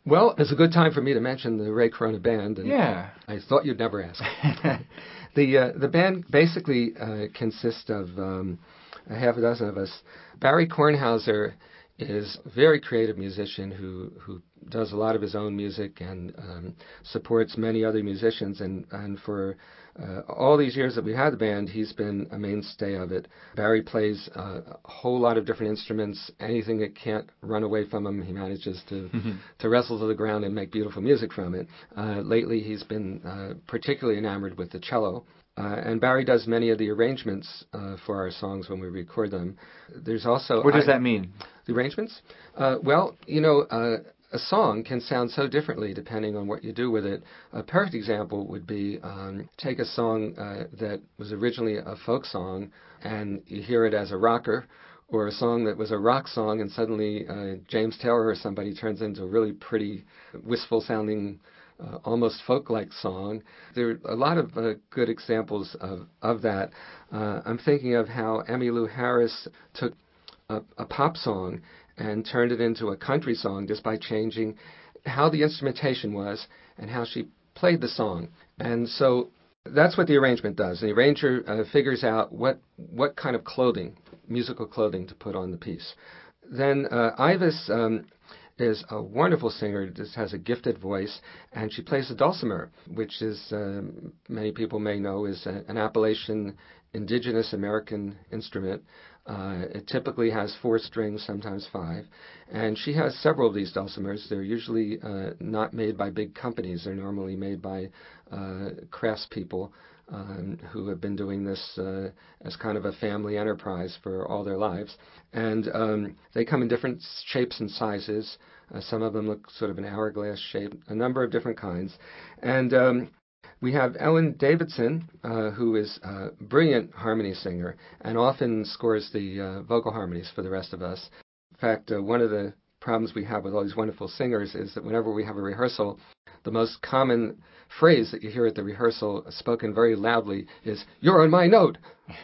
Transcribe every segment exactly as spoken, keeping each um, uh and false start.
Well, it's a good time for me to mention the Ray Corona Band, and Yeah. I thought you'd never ask. the uh, the band basically uh, consists of um, a half a dozen of us. Barry Kornhauser is a very creative musician who, who does a lot of his own music and um, supports many other musicians. And, and for uh, all these years that we had the band, he's been a mainstay of it. Barry plays uh, a whole lot of different instruments. Anything that can't run away from him, he manages to, to wrestle to the ground and make beautiful music from it. Uh, lately, he's been uh, particularly enamored with the cello. Uh, and Barry does many of the arrangements uh, for our songs when we record them. There's also... What does I, that mean? The arrangements? Uh, well, you know, uh, a song can sound so differently depending on what you do with it. A perfect example would be um, take a song uh, that was originally a folk song and you hear it as a rocker, or a song that was a rock song and suddenly uh, James Taylor or somebody turns into a really pretty, wistful-sounding Uh, almost folk-like song. There are a lot of uh, good examples of, of that. Uh, I'm thinking of how Emmylou Harris took a, a pop song and turned it into a country song just by changing how the instrumentation was and how she played the song. And so that's what the arrangement does. The arranger uh, figures out what, what kind of clothing, musical clothing, to put on the piece. Then uh, Ivis um, is a wonderful singer, just has a gifted voice, and she plays the dulcimer, which is, um, many people may know, is a, an Appalachian indigenous American instrument. Uh, it typically has four strings, sometimes five, and she has several of these dulcimers. They're usually uh, not made by big companies. They're normally made by uh, craftspeople um, who have been doing this uh, as kind of a family enterprise for all their lives. And um, they come in different shapes and sizes. Uh, some of them look sort of an hourglass shape, a number of different kinds. And um, we have Ellen Davidson, uh, who is a brilliant harmony singer and often scores the uh, vocal harmonies for the rest of us. In fact, uh, one of the problems we have with all these wonderful singers is that whenever we have a rehearsal, the most common phrase that you hear at the rehearsal spoken very loudly is, "You're on my note."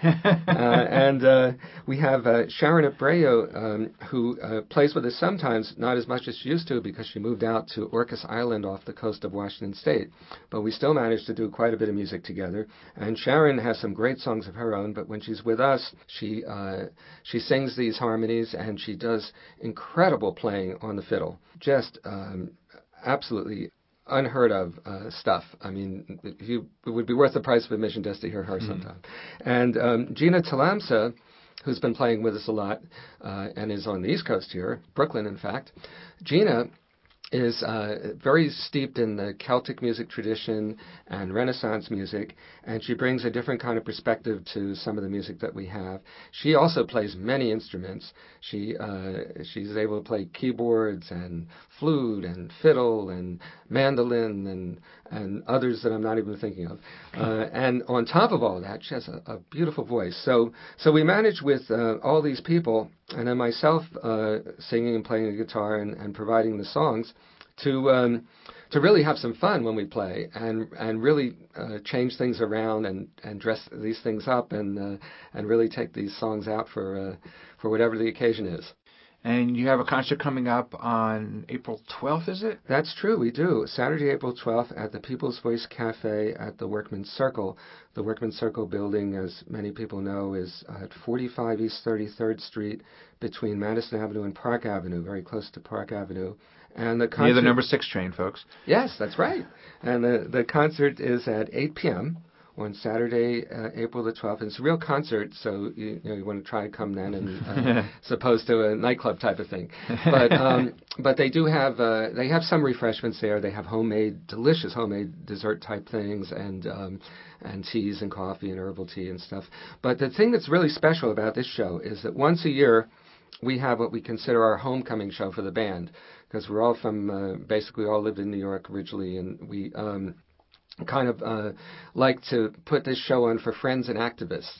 uh, and uh, we have uh, Sharon Abreu, um, who uh, plays with us sometimes, not as much as she used to because she moved out to Orcas Island off the coast of Washington State. But we still manage to do quite a bit of music together. And Sharon has some great songs of her own, but when she's with us, she uh, she sings these harmonies and she does incredible playing on the fiddle. Just um, absolutely unheard of uh, stuff. I mean, you, it would be worth the price of admission just to hear her sometime. Mm-hmm. And um, Gina Talamsa, who's been playing with us a lot uh, and is on the East Coast here, Brooklyn, in fact. Gina is uh, very steeped in the Celtic music tradition and Renaissance music, and she brings a different kind of perspective to some of the music that we have. She also plays many instruments. She uh, she's able to play keyboards and flute and fiddle and mandolin and and others that I'm not even thinking of. Uh, and on top of all that, she has a, a beautiful voice. So so we manage with uh, all these people, and then myself uh, singing and playing the guitar and, and providing the songs, to um, to really have some fun when we play and and really uh, change things around and, and dress these things up and uh, and really take these songs out for uh, for whatever the occasion is. And you have a concert coming up on April twelfth, is it? That's true, we do. Saturday, April twelfth at the People's Voice Cafe at the Workman's Circle. The Workman's Circle building, as many people know, is at forty-five East thirty-third Street between Madison Avenue and Park Avenue, very close to Park Avenue. And the concert, near the number six train, folks. Yes, that's right. And the, the concert is at eight p.m. on Saturday, uh, April the twelfth. And it's a real concert, so you, you know you want to try to come then, and uh, as opposed to a nightclub type of thing. But um, but they do have uh, they have some refreshments there. They have homemade, delicious homemade dessert type things, and um, and teas and coffee and herbal tea and stuff. But the thing that's really special about this show is that once a year we have what we consider our homecoming show for the band, because we're all from uh, basically all lived in New York originally, and we um, kind of uh, like to put this show on for friends and activists.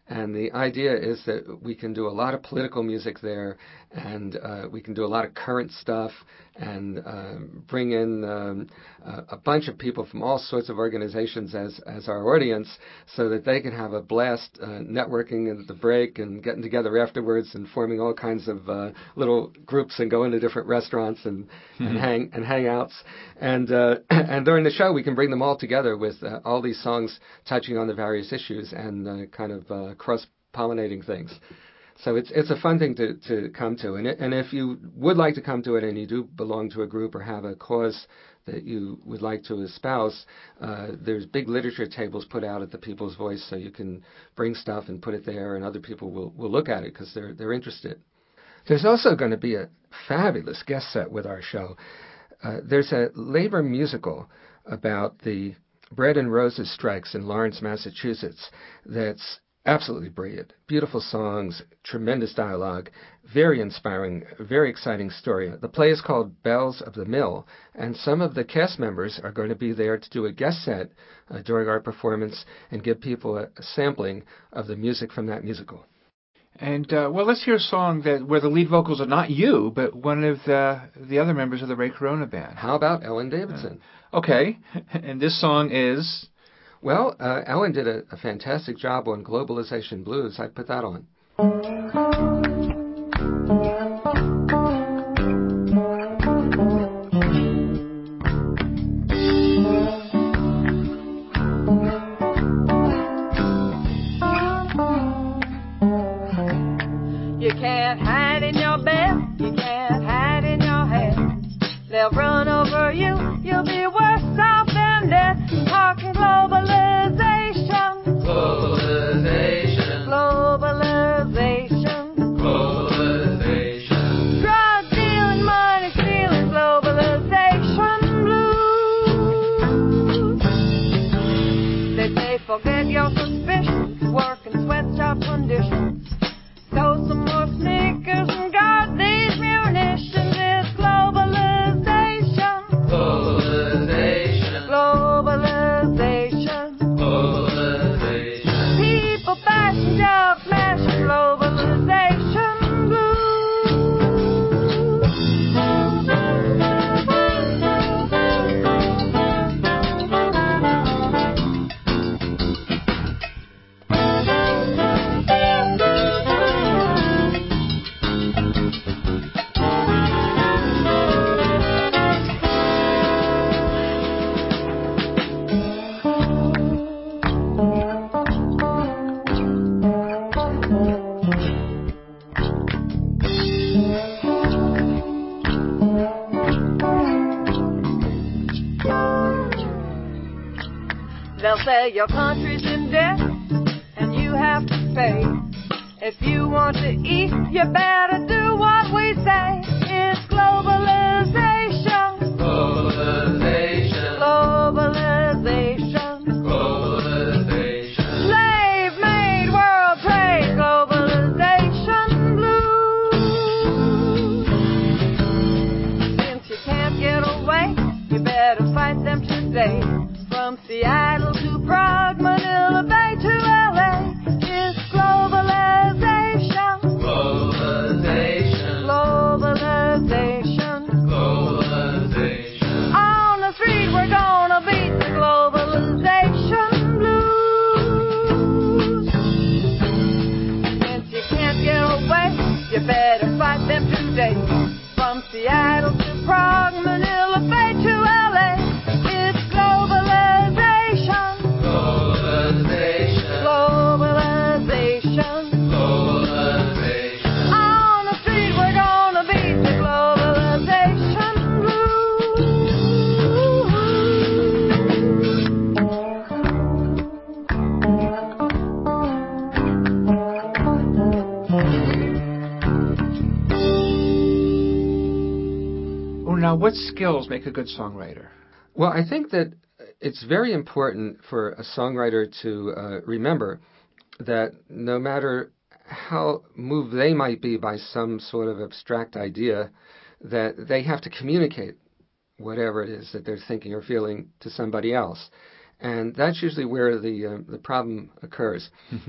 And the idea is that we can do a lot of political music there, and uh, we can do a lot of current stuff, and uh, bring in um, a, a bunch of people from all sorts of organizations as, as our audience, so that they can have a blast uh, networking at the break and getting together afterwards and forming all kinds of uh, little groups and going to different restaurants and, mm-hmm. and hang and hangouts. And uh, and during the show, we can bring them all together with uh, all these songs touching on the various issues and uh, kind of uh, cross-pollinating things. So it's it's a fun thing to, to come to. And, it, and if you would like to come to it and you do belong to a group or have a cause that you would like to espouse, uh, there's big literature tables put out at the People's Voice, so you can bring stuff and put it there, and other people will, will look at it because they're, they're interested. There's also going to be a fabulous guest set with our show. Uh, there's a labor musical about the Bread and Roses strikes in Lawrence, Massachusetts that's absolutely brilliant. Beautiful songs, tremendous dialogue, very inspiring, very exciting story. The play is called Bells of the Mill, and some of the cast members are going to be there to do a guest set uh, during our performance and give people a, a sampling of the music from that musical. And, uh, well, let's hear a song that where the lead vocals are not you, but one of the, the other members of the Ray Corona Band. How about Ellen Davidson? Uh, okay, and this song is... Well, uh, Ellen did a, a fantastic job on Globalization Blues. I'd put that on. You can't hide in your bed, you can't hide in your head. They'll run over you, you'll be worse off than dead. Talking globalization, globalization, globalization, globalization. Drug dealing, money stealing, globalization blues. They say forget your suspicions, work in sweatshop conditions. Sew some more sneakers and guard these munitions. It's globalization, globalization, globalization, globalization. People bashing, job flashing, globalization They'll say your country's in debt and you have to pay. If you want to eat, you better do what we say. It's globalization, globalization, globalization, globalization. Slave-made world trade, globalization blues. Since you can't get away, you better fight them today. From Seattle to Prague, Manila Bay to L A, it's globalization, globalization, globalization, globalization. On the street we're gonna beat the globalization blues. Since you can't get away, you better fight them today. From Seattle to Prague, Manila Bay to L A, it's globalization, globalization, globalization, globalization. On the street we're gonna beat the globalization Oh, now, what skills make a good songwriter? Well, I think that it's very important for a songwriter to uh, remember that no matter how moved they might be by some sort of abstract idea, that they have to communicate whatever it is that they're thinking or feeling to somebody else. And that's usually where the uh, the problem occurs.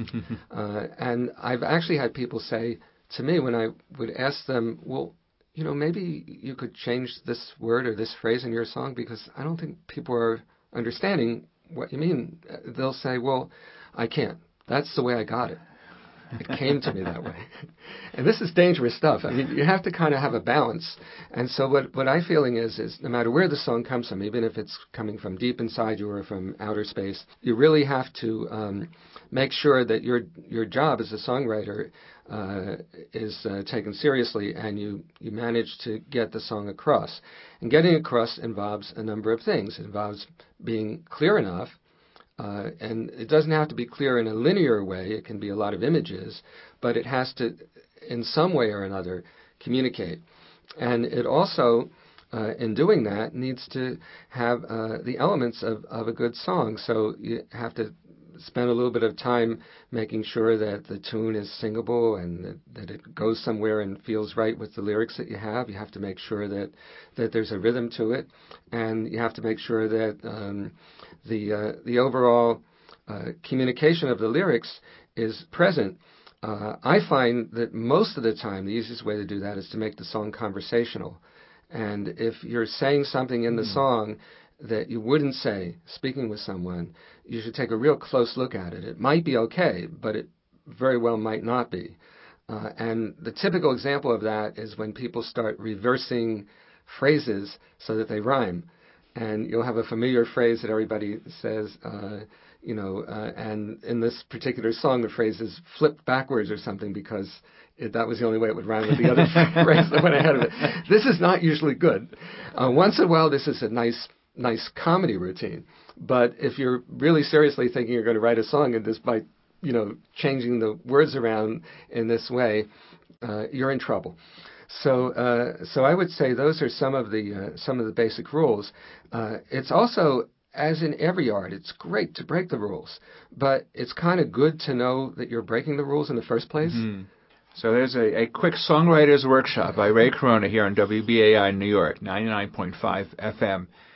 uh, and I've actually had people say to me when I would ask them, well, you know, maybe you could change this word or this phrase in your song because I don't think people are understanding what you mean. They'll say, well, I can't. That's the way I got it. It came to me that way. And this is dangerous stuff. I mean, you have to kind of have a balance. And so what, what I'm feeling is, is no matter where the song comes from, even if it's coming from deep inside you or from outer space, you really have to um, make sure that your your job as a songwriter uh, is uh, taken seriously and you, you manage to get the song across. And getting across involves a number of things. It involves being clear enough. Uh, and it doesn't have to be clear in a linear way. It can be a lot of images, but it has to, in some way or another, communicate. And it also, uh, in doing that, needs to have uh, the elements of, of a good song. So you have to spend a little bit of time making sure that the tune is singable and that, that it goes somewhere and feels right with the lyrics that you have. You have to make sure that, that there's a rhythm to it, and you have to make sure that um, the uh, the overall uh, communication of the lyrics is present. Uh, I find that most of the time the easiest way to do that is to make the song conversational. And if you're saying something in the mm. song that you wouldn't say speaking with someone, you should take a real close look at it. It might be okay, but it very well might not be. Uh, and the typical example of that is when people start reversing phrases so that they rhyme. And you'll have a familiar phrase that everybody says, uh, you know, uh, and in this particular song, the phrase is flipped backwards or something because it, that was the only way it would rhyme with the other phrase that went ahead of it. This is not usually good. Uh, once in a while, this is a nice nice comedy routine. But if you're really seriously thinking you're going to write a song and just by, you know, changing the words around in this way, uh, you're in trouble. So, uh, so I would say those are some of the uh, some of the basic rules. Uh, it's also, as in every art, it's great to break the rules, but it's kind of good to know that you're breaking the rules in the first place. Mm-hmm. So there's a, a quick songwriter's workshop by Ray Corona here on W B A I New York, ninety-nine point five F M.